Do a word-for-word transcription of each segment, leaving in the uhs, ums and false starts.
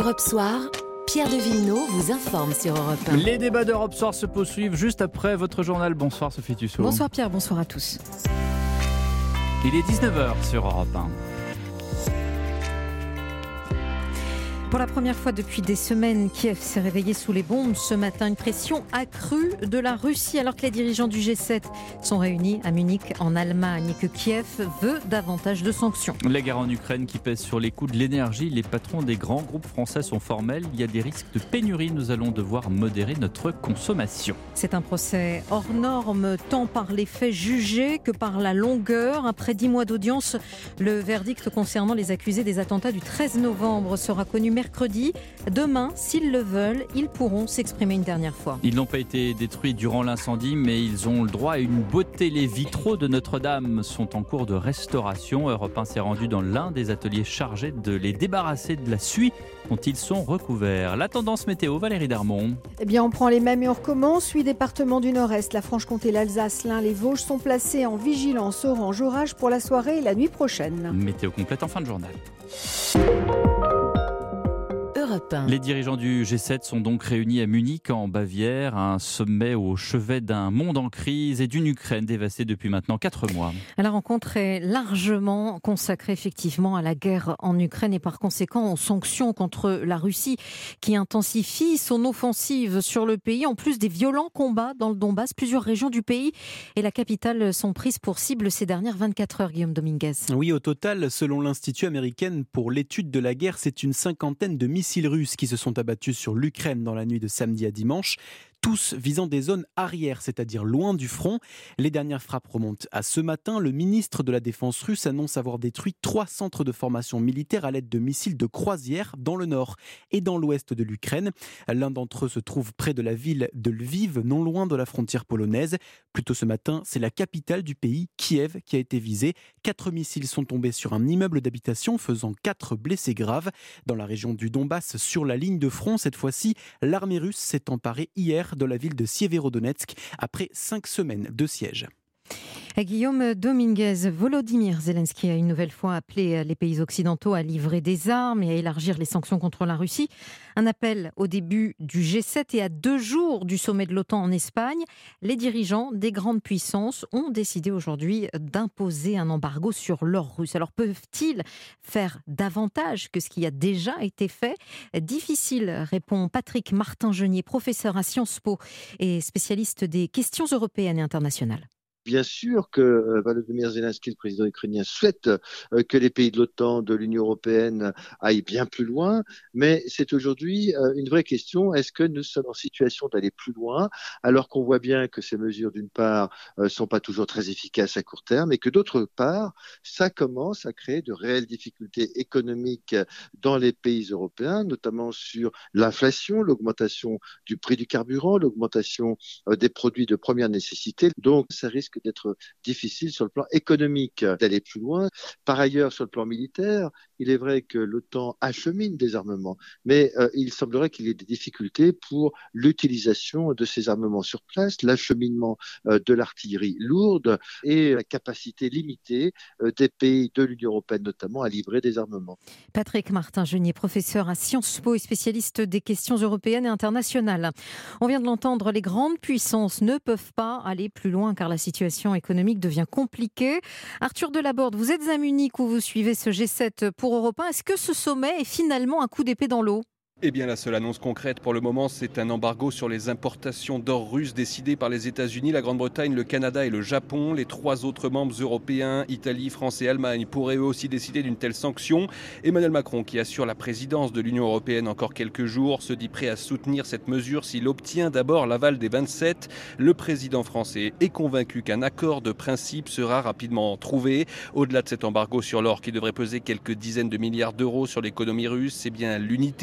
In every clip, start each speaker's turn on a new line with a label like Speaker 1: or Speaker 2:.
Speaker 1: Europe Soir, Pierre de Villeneuve vous informe sur Europe un.
Speaker 2: Les débats d'Europe Soir se poursuivent juste après votre journal. Bonsoir Sophie Tussaud.
Speaker 3: Bonsoir Pierre, bonsoir à tous.
Speaker 2: Il est dix-neuf heures sur Europe un.
Speaker 3: Pour la première fois depuis des semaines, Kiev s'est réveillé sous les bombes. Ce matin, une pression accrue de la Russie alors que les dirigeants du G sept sont réunis à Munich en Allemagne et que Kiev veut davantage de sanctions.
Speaker 2: La guerre en Ukraine qui pèse sur les coûts de l'énergie. Les patrons des grands groupes français sont formels. Il y a des risques de pénurie. Nous allons devoir modérer notre consommation.
Speaker 3: C'est un procès hors norme, tant par les faits jugés que par la longueur. Après dix mois d'audience, le verdict concernant les accusés des attentats du treize novembre sera connu mercredi. Demain, s'ils le veulent, ils pourront s'exprimer une dernière fois.
Speaker 2: Ils n'ont pas été détruits durant l'incendie, mais ils ont le droit à une beauté. Les vitraux de Notre-Dame sont en cours de restauration. Europe un s'est rendu dans l'un des ateliers chargés de les débarrasser de la suie dont ils sont recouverts. La tendance météo, Valérie Darmon.
Speaker 4: Eh bien, on prend les mêmes et on recommence. Huit départements du Nord-Est, la Franche-Comté, l'Alsace, l'Ain, les Vosges sont placés en vigilance orange orage pour la soirée et la nuit prochaine.
Speaker 2: Météo complète en fin de journal.
Speaker 1: Les
Speaker 2: dirigeants du G sept sont donc réunis à Munich en Bavière, un sommet au chevet d'un monde en crise et d'une Ukraine dévastée depuis maintenant quatre mois.
Speaker 3: La rencontre est largement consacrée effectivement à la guerre en Ukraine et par conséquent aux sanctions contre la Russie qui intensifie son offensive sur le pays. En plus des violents combats dans le Donbass, plusieurs régions du pays et la capitale sont prises pour cible ces dernières vingt-quatre heures, Guillaume Dominguez.
Speaker 5: Oui, au total, selon l'Institut américain pour l'étude de la guerre, c'est une cinquantaine de missiles russes qui se sont abattus sur l'Ukraine dans la nuit de samedi à dimanche, tous visant des zones arrières, c'est-à-dire loin du front. Les dernières frappes remontent à ce matin. Le ministre de la Défense russe annonce avoir détruit trois centres de formation militaire à l'aide de missiles de croisière dans le nord et dans l'ouest de l'Ukraine. L'un d'entre eux se trouve près de la ville de Lviv, non loin de la frontière polonaise. Plus tôt ce matin, c'est la capitale du pays, Kiev, qui a été visée. Quatre missiles sont tombés sur un immeuble d'habitation, faisant quatre blessés graves. Dans la région du Donbass, sur la ligne de front, cette fois-ci, l'armée russe s'est emparée hier de la ville de Sievierodonetsk après cinq semaines de siège.
Speaker 3: Guillaume Dominguez, Volodymyr Zelensky a une nouvelle fois appelé les pays occidentaux à livrer des armes et à élargir les sanctions contre la Russie. Un appel au début du G sept et à deux jours du sommet de l'OTAN en Espagne. Les dirigeants des grandes puissances ont décidé aujourd'hui d'imposer un embargo sur l'or russe. Alors peuvent-ils faire davantage que ce qui a déjà été fait ? Difficile, répond Patrick Martin-Genier, professeur à Sciences Po et spécialiste des questions européennes et internationales.
Speaker 6: Bien sûr que euh, Volodymyr Zelensky, le président ukrainien, souhaite euh, que les pays de l'OTAN, de l'Union européenne aillent bien plus loin, mais c'est aujourd'hui euh, une vraie question. Est-ce que nous sommes en situation d'aller plus loin, alors qu'on voit bien que ces mesures, d'une part, euh, sont pas toujours très efficaces à court terme, et que d'autre part, ça commence à créer de réelles difficultés économiques dans les pays européens, notamment sur l'inflation, l'augmentation du prix du carburant, l'augmentation euh, des produits de première nécessité. Donc, ça risque d'être difficile sur le plan économique d'aller plus loin. Par ailleurs, sur le plan militaire, il est vrai que l'OTAN achemine des armements, mais euh, il semblerait qu'il y ait des difficultés pour l'utilisation de ces armements sur place, l'acheminement euh, de l'artillerie lourde et la capacité limitée euh, des pays de l'Union européenne notamment à livrer des armements.
Speaker 3: Patrick Martin-Genier, professeur à Sciences Po et spécialiste des questions européennes et internationales. On vient de l'entendre, les grandes puissances ne peuvent pas aller plus loin car la situation économique devient compliquée. Arthur Delaborde, vous êtes à Munich où vous suivez ce G sept pour Europe un. Est-ce que ce sommet est finalement un coup d'épée dans l'eau ?
Speaker 7: Eh bien, la seule annonce concrète pour le moment, c'est un embargo sur les importations d'or russe décidé par les États-Unis, la Grande-Bretagne, le Canada et le Japon. Les trois autres membres européens, Italie, France et Allemagne, pourraient eux aussi décider d'une telle sanction. Emmanuel Macron, qui assure la présidence de l'Union européenne encore quelques jours, se dit prêt à soutenir cette mesure s'il obtient d'abord l'aval des vingt-sept. Le président français est convaincu qu'un accord de principe sera rapidement trouvé. Au-delà de cet embargo sur l'or qui devrait peser quelques dizaines de milliards d'euros sur l'économie russe, c'est bien l'unité du G sept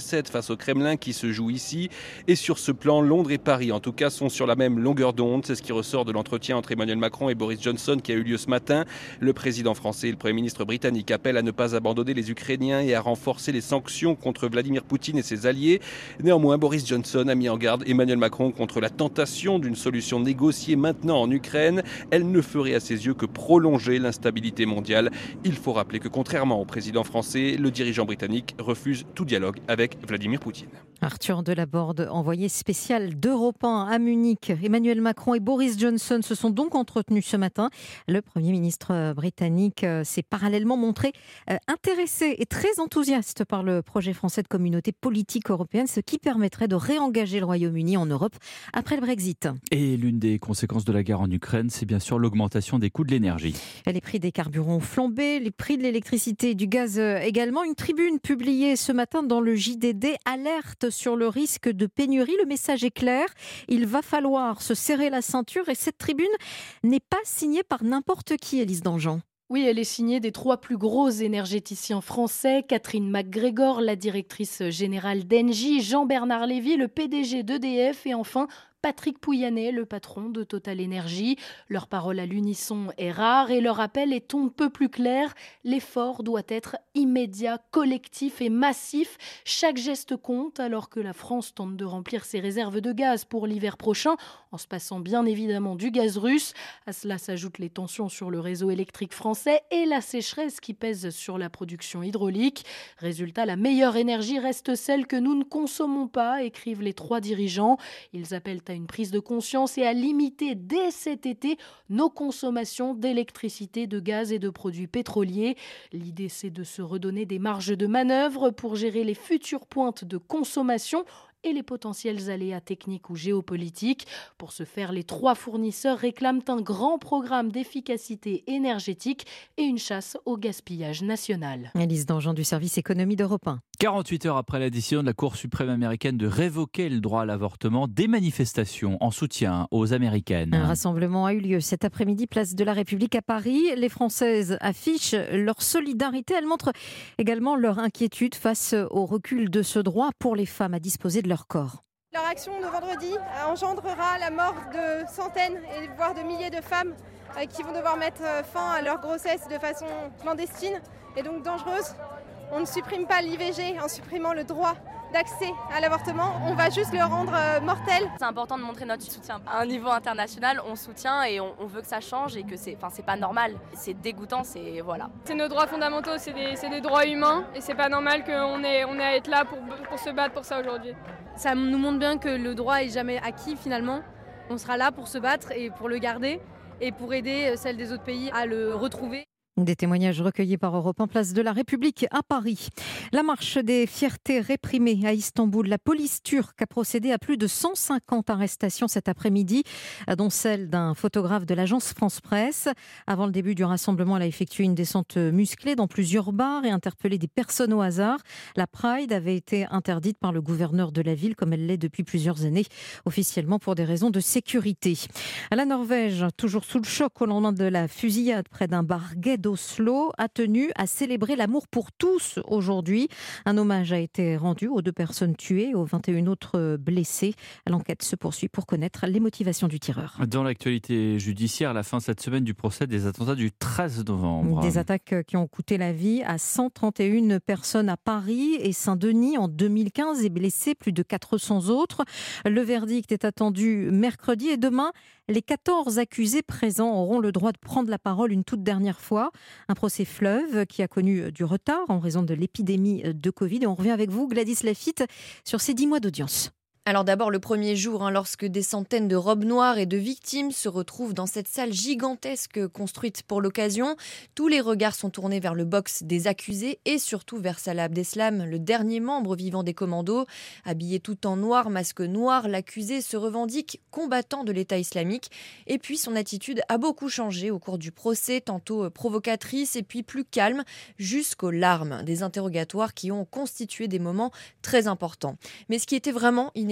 Speaker 7: recettes face au Kremlin qui se joue ici. Et sur ce plan, Londres et Paris, en tout cas, sont sur la même longueur d'onde. C'est ce qui ressort de l'entretien entre Emmanuel Macron et Boris Johnson qui a eu lieu ce matin. Le président français et le Premier ministre britannique appellent à ne pas abandonner les Ukrainiens et à renforcer les sanctions contre Vladimir Poutine et ses alliés. Néanmoins, Boris Johnson a mis en garde Emmanuel Macron contre la tentation d'une solution négociée maintenant en Ukraine. Elle ne ferait à ses yeux que prolonger l'instabilité mondiale. Il faut rappeler que contrairement au président français, le dirigeant britannique refuse tout dialogue avec Vladimir Poutine.
Speaker 3: Arthur Delaborde, envoyé spécial d'Europe un à Munich. Emmanuel Macron et Boris Johnson se sont donc entretenus ce matin. Le Premier ministre britannique s'est parallèlement montré intéressé et très enthousiaste par le projet français de communauté politique européenne, ce qui permettrait de réengager le Royaume-Uni en Europe après le Brexit.
Speaker 2: Et l'une des conséquences de la guerre en Ukraine, c'est bien sûr l'augmentation des coûts de l'énergie.
Speaker 3: Les prix des carburants ont flambé, les prix de l'électricité et du gaz également. Une tribune publiée ce matin dans le J D D alerte sur le risque de pénurie. Le message est clair, il va falloir se serrer la ceinture et cette tribune n'est pas signée par n'importe qui, Élise Dangean.
Speaker 8: Oui, elle est signée des trois plus gros énergéticiens français, Catherine MacGregor, la directrice générale d'Engie, Jean-Bernard Lévy, le P D G d'E D F et enfin Patrick Pouyanné, le patron de Total Energy. Leur parole à l'unisson est rare et leur appel est on ne peut plus clair. L'effort doit être immédiat, collectif et massif. Chaque geste compte alors que la France tente de remplir ses réserves de gaz pour l'hiver prochain, en se passant bien évidemment du gaz russe. À cela s'ajoutent les tensions sur le réseau électrique français et la sécheresse qui pèse sur la production hydraulique. Résultat, la meilleure énergie reste celle que nous ne consommons pas, écrivent les trois dirigeants. Ils appellent à une prise de conscience et à limiter dès cet été nos consommations d'électricité, de gaz et de produits pétroliers. L'idée, c'est de se redonner des marges de manœuvre pour gérer les futures pointes de consommation et les potentiels aléas techniques ou géopolitiques. Pour ce faire, les trois fournisseurs réclament un grand programme d'efficacité énergétique et une chasse au gaspillage national.
Speaker 3: Élise Dangean du service économie d'Europe un.
Speaker 2: quarante-huit heures après la décision de la Cour suprême américaine de révoquer le droit à l'avortement, des manifestations en soutien aux Américaines.
Speaker 3: Un rassemblement a eu lieu cet après-midi, place de la République à Paris. Les Françaises affichent leur solidarité. Elles montrent également leur inquiétude face au recul de ce droit pour les femmes à disposer de leur corps.
Speaker 9: Leur action de vendredi engendrera la mort de centaines et voire de milliers de femmes qui vont devoir mettre fin à leur grossesse de façon clandestine et donc dangereuse. On ne supprime pas l'I V G en supprimant le droit d'accès à l'avortement, on va juste le rendre mortel.
Speaker 10: C'est important de montrer notre soutien. À un niveau international, on soutient et on, on veut que ça change et que c'est, enfin, c'est pas normal. C'est dégoûtant, c'est voilà.
Speaker 11: C'est nos droits fondamentaux, c'est des, c'est des droits humains et c'est pas normal qu'on ait, on ait à être là pour, pour se battre pour ça aujourd'hui.
Speaker 12: Ça nous montre bien que le droit est jamais acquis finalement. On sera là pour se battre et pour le garder et pour aider celles des autres pays à le retrouver.
Speaker 3: Des témoignages recueillis par Europe un, place de la République à Paris. La marche des fiertés réprimées à Istanbul. La police turque a procédé à plus de cent cinquante arrestations cet après-midi, dont celle d'un photographe de l'agence France Presse. Avant le début du rassemblement, elle a effectué une descente musclée dans plusieurs bars et interpellé des personnes au hasard. La Pride avait été interdite par le gouverneur de la ville, comme elle l'est depuis plusieurs années, officiellement pour des raisons de sécurité. À la Norvège, toujours sous le choc au lendemain de la fusillade près d'un bar gay d'Oslo, a tenu à célébrer l'amour pour tous aujourd'hui. Un hommage a été rendu aux deux personnes tuées et aux vingt et une autres blessées. L'enquête se poursuit pour connaître les motivations du tireur.
Speaker 2: Dans l'actualité judiciaire, la fin cette semaine du procès des attentats du treize novembre.
Speaker 3: Des attaques qui ont coûté la vie à cent trente et une personnes à Paris et Saint-Denis en deux mille quinze et blessé plus de quatre cents autres. Le verdict est attendu mercredi et demain, les quatorze accusés présents auront le droit de prendre la parole une toute dernière fois. Un procès fleuve qui a connu du retard en raison de l'épidémie de Covid. Et on revient avec vous, Gladys Lafitte, sur ces dix mois d'audience.
Speaker 13: Alors d'abord le premier jour, hein, lorsque des centaines de robes noires et de victimes se retrouvent dans cette salle gigantesque construite pour l'occasion. Tous les regards sont tournés vers le box des accusés et surtout vers Salah Abdeslam, le dernier membre vivant des commandos. Habillé tout en noir, masque noir, l'accusé se revendique combattant de l'État islamique. Et puis son attitude a beaucoup changé au cours du procès, tantôt provocatrice et puis plus calme, jusqu'aux larmes. Des interrogatoires qui ont constitué des moments très importants. Mais ce qui était vraiment inédit,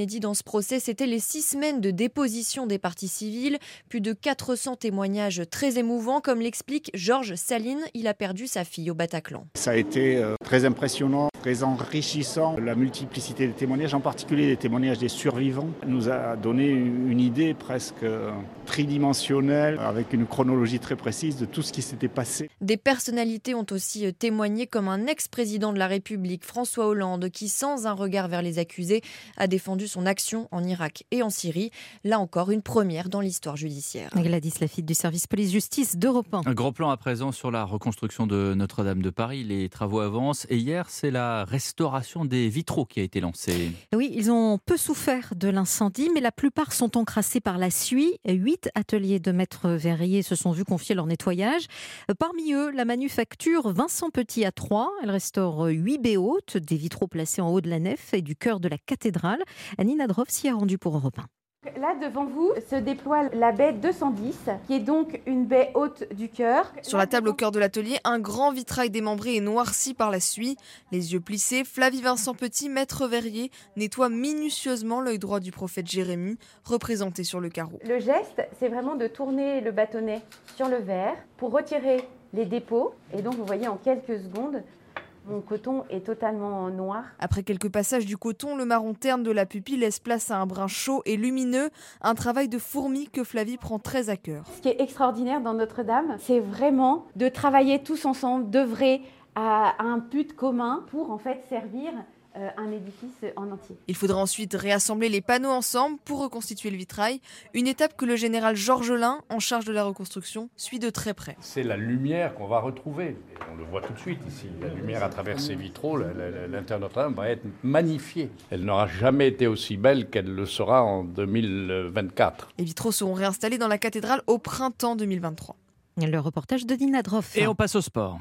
Speaker 13: inédit dans ce procès, c'était les six semaines de déposition des parties civiles. Plus de quatre cents témoignages très émouvants, comme l'explique Georges Saline. Il a perdu sa fille au Bataclan.
Speaker 14: Ça a été euh, très impressionnant, très enrichissant. La multiplicité des témoignages, en particulier les témoignages des survivants, nous a donné une idée presque euh, tridimensionnelle, avec une chronologie très précise de tout ce qui s'était passé.
Speaker 13: Des personnalités ont aussi témoigné, comme un ex-président de la République, François Hollande, qui, sans un regard vers les accusés, a défendu son action en Irak et en Syrie. Là encore, une première dans l'histoire judiciaire.
Speaker 3: Gladys Lafitte du service police-justice d'Europe un.
Speaker 2: Un grand plan à présent sur la reconstruction de Notre-Dame de Paris. Les travaux avancent et hier, c'est la restauration des vitraux qui a été lancée.
Speaker 3: Oui, ils ont peu souffert de l'incendie, mais la plupart sont encrassés par la suie. Huit ateliers de maître verrier se sont vus confier leur nettoyage. Parmi eux, la manufacture Vincent Petit à Troyes. Elle restaure huit baies hautes, des vitraux placés en haut de la nef et du chœur de la cathédrale. Nina Droff s'y est rendue pour Europe un.
Speaker 15: Là, devant vous, se déploie la baie deux cent dix, qui est donc une baie haute du chœur.
Speaker 16: Sur la table au cœur de l'atelier, un grand vitrail démembré et noirci par la suie. Les yeux plissés, Flavie Vincent Petit, maître verrier, nettoie minutieusement l'œil droit du prophète Jérémie, représenté sur le carreau.
Speaker 15: Le geste, c'est vraiment de tourner le bâtonnet sur le verre pour retirer les dépôts. Et donc, vous voyez, en quelques secondes, mon coton est totalement noir.
Speaker 16: Après quelques passages du coton, le marron terne de la pupille laisse place à un brun chaud et lumineux, un travail de fourmi que Flavie prend très à cœur.
Speaker 15: Ce qui est extraordinaire dans Notre-Dame, c'est vraiment de travailler tous ensemble, d'œuvrer à un but commun pour en fait servir euh, un édifice en entier.
Speaker 16: Il faudra ensuite réassembler les panneaux ensemble pour reconstituer le vitrail, une étape que le général Georges Lain, en charge de la reconstruction, suit de très près.
Speaker 17: C'est la lumière qu'on va retrouver, et on le voit tout de suite ici, la lumière à travers ces vitraux, l'intérieur de Notre-Dame va être magnifiée. Elle n'aura jamais été aussi belle qu'elle le sera en deux mille vingt-quatre.
Speaker 16: Les vitraux seront réinstallés dans la cathédrale au printemps deux mille vingt-trois.
Speaker 3: Le reportage de Nina Droff.
Speaker 2: Et on passe au sport.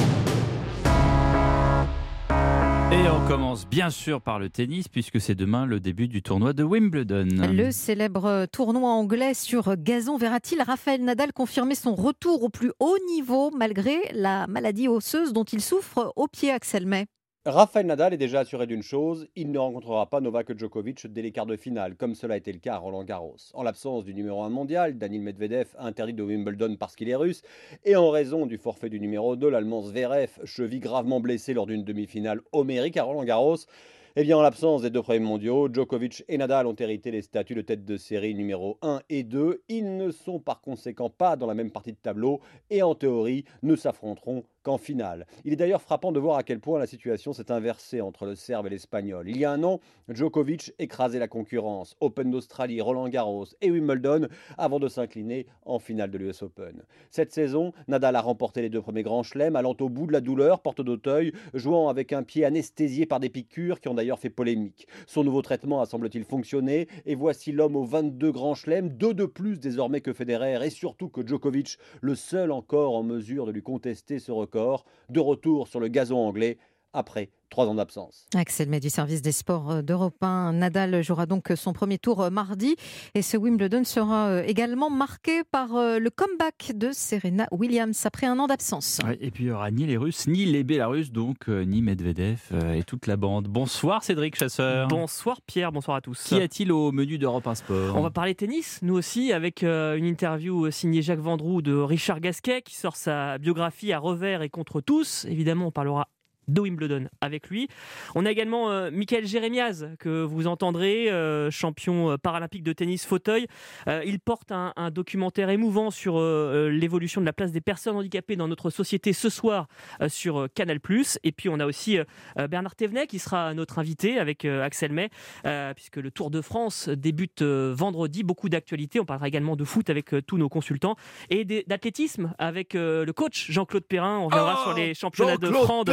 Speaker 2: Et on commence bien sûr par le tennis, puisque c'est demain le début du tournoi de Wimbledon.
Speaker 3: Le célèbre tournoi anglais sur gazon verra-t-il Rafael Nadal confirmer son retour au plus haut niveau malgré la maladie osseuse dont il souffre au pied, Axel May?
Speaker 18: Rafael Nadal est déjà assuré d'une chose, il ne rencontrera pas Novak Djokovic dès les quarts de finale, comme cela a été le cas à Roland-Garros. En l'absence du numéro un mondial, Daniil Medvedev interdit de Wimbledon parce qu'il est russe, et en raison du forfait du numéro deux, l'Allemand Zverev, cheville gravement blessé lors d'une demi-finale homérique à Roland-Garros. Eh bien, en l'absence des deux premiers mondiaux, Djokovic et Nadal ont hérité les statuts de tête de série numéro un et deux. Ils ne sont par conséquent pas dans la même partie de tableau et en théorie ne s'affronteront qu'en finale. Il est d'ailleurs frappant de voir à quel point la situation s'est inversée entre le Serbe et l'Espagnol. Il y a un an, Djokovic écrasait la concurrence, Open d'Australie, Roland-Garros et Wimbledon, avant de s'incliner en finale de l'U S Open. Cette saison, Nadal a remporté les deux premiers grands chelems, allant au bout de la douleur, porte d'Auteuil, jouant avec un pied anesthésié par des piqûres qui ont d'ailleurs fait polémique. Son nouveau traitement a semble-t-il fonctionné, et voici l'homme aux vingt-deux grands chelems, deux de plus désormais que Federer, et surtout que Djokovic, le seul encore en mesure de lui contester ce record. De retour sur le gazon anglais après trois ans d'absence.
Speaker 3: Axel May du service des sports d'Europe un. Nadal jouera donc son premier tour mardi et ce Wimbledon sera également marqué par le comeback de Serena Williams après un an d'absence.
Speaker 2: Ouais, et puis il n'y aura ni les Russes, ni les Bélarusses, donc euh, ni Medvedev euh, et toute la bande. Bonsoir Cédric Chasseur.
Speaker 19: Bonsoir Pierre, bonsoir à tous.
Speaker 2: Qu'y a-t-il au menu d'Europe un Sport?
Speaker 19: On va parler tennis, nous aussi, avec euh, une interview signée Jacques Vendroux de Richard Gasquet qui sort sa biographie à revers et contre tous. Évidemment, on parlera de Wimbledon avec lui. On a également euh, Michael Jérémiaz que vous entendrez, euh, champion paralympique de tennis fauteuil. Euh, il porte un, un documentaire émouvant sur euh, l'évolution de la place des personnes handicapées dans notre société ce soir euh, sur euh, Canal plus. Et puis on a aussi euh, Bernard Thévenet qui sera notre invité avec euh, Axel May, euh, puisque le Tour de France débute euh, vendredi. Beaucoup d'actualités. On parlera également de foot avec euh, tous nos consultants et d'athlétisme avec euh, le coach Jean-Claude Perrin. On reviendra oh, sur les championnats de France.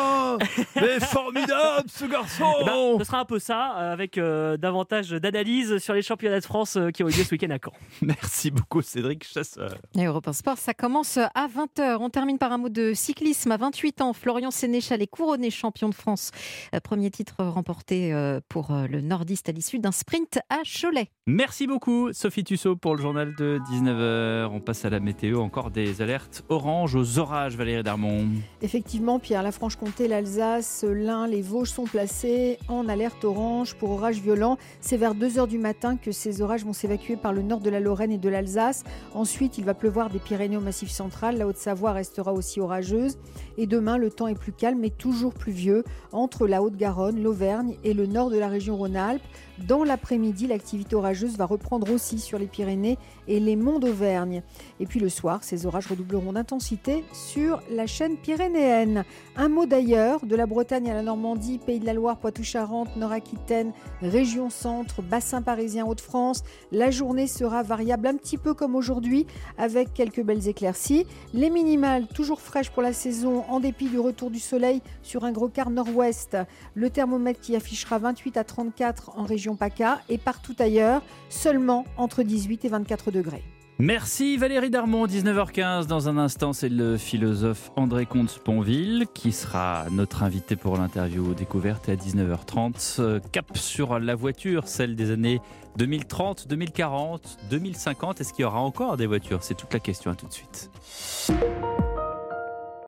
Speaker 20: Mais formidable ce garçon.
Speaker 19: Eh ben, ce sera un peu ça, avec euh, davantage d'analyse sur les championnats de France euh, qui ont eu lieu ce week-end à Caen.
Speaker 2: Merci beaucoup Cédric Chasseur.
Speaker 3: Et Europe un Sport, ça commence à vingt heures. On termine par un mot de cyclisme. À vingt-huit ans, Florian Sénéchal est couronné champion de France. Premier titre remporté pour le nordiste à l'issue d'un sprint à Cholet.
Speaker 2: Merci beaucoup Sophie Tussaud pour le journal de dix-neuf heures. On passe à la météo, encore des alertes orange aux orages, Valérie Darmon.
Speaker 4: Effectivement Pierre, la Franche-Comté, la l'Alsace, l'Ain, les Vosges sont placés en alerte orange pour orages violents. C'est vers deux heures du matin que ces orages vont s'évacuer par le nord de la Lorraine et de l'Alsace. Ensuite, il va pleuvoir des Pyrénées au Massif central. La Haute-Savoie restera aussi orageuse. Et demain, le temps est plus calme mais toujours pluvieux entre la Haute-Garonne, l'Auvergne et le nord de la région Rhône-Alpes. Dans l'après-midi, l'activité orageuse va reprendre aussi sur les Pyrénées et les monts d'Auvergne. Et puis le soir, ces orages redoubleront d'intensité sur la chaîne pyrénéenne. Un mot d'ailleurs, de la Bretagne à la Normandie, Pays de la Loire, Poitou-Charentes, Nord-Aquitaine, région centre, bassin parisien, Hauts-de-France. La journée sera variable un petit peu comme aujourd'hui avec quelques belles éclaircies. Les minimales toujours fraîches pour la saison en dépit du retour du soleil sur un gros quart nord-ouest. Le thermomètre qui affichera vingt-huit à trente-quatre en région PACA et partout ailleurs, seulement entre dix-huit et vingt-quatre degrés.
Speaker 2: Merci Valérie Darmon, dix-neuf heures quinze. Dans un instant, c'est le philosophe André Comte-Sponville qui sera notre invité pour l'interview découverte à dix-neuf heures trente. Cap sur la voiture, celle des années deux mille trente, deux mille quarante, deux mille cinquante. Est-ce qu'il y aura encore des voitures ? C'est toute la question, à tout de suite.